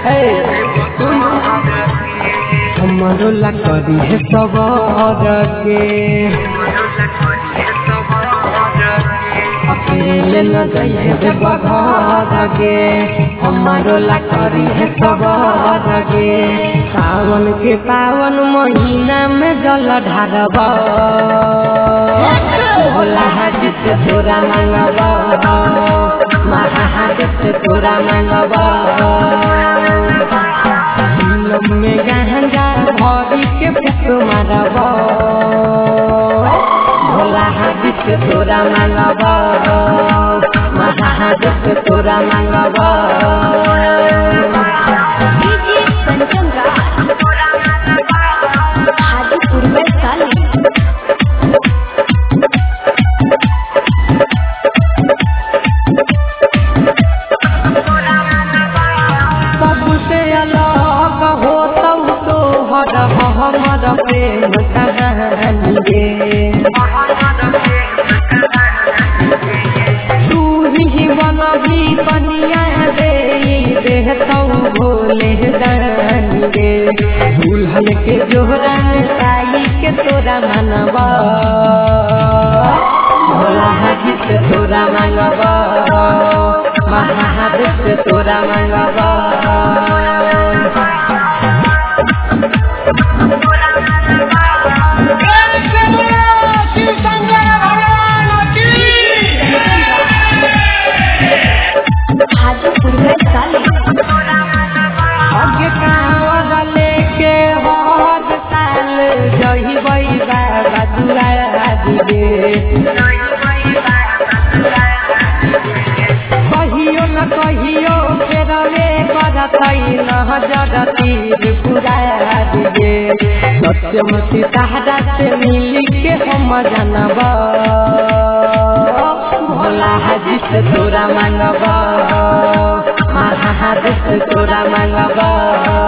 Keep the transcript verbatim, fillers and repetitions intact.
हमारो लकड़ी है सवार के अकेले न जाइए बघार के हमारो लकड़ी है सवार के सावन के पावन महीना में जल ढारबा भोला हाजी से तोरा मांगबा महाहाजी से तोरा मांगबा में गहंगा भरी के पुत मारबा भोला हाजी से तोरा मांगबा महाहाजी से तोरा मांगबा हाजीपुर में साली हमर प्रेम कहानी गे तू ही बनबी बनिया दे देहतौ भोले दानी गे दुल्हन के जोहरा साई के तोरा मानबा भोला हाजी से तोरा मांगबा महाहाजी से तोरा मांगबा हाजीपुर में साली आगे कांवर लेके हर साल जही बई बाबा दुआरा दिगे कहियो न कहियो फेरवे करतई न जगती पूरा दिगे सत्यमती सहारा से मिली के हम जानबा भोला हाजी से तोरा मांगबा महाहाजी से तोरा मांगबा।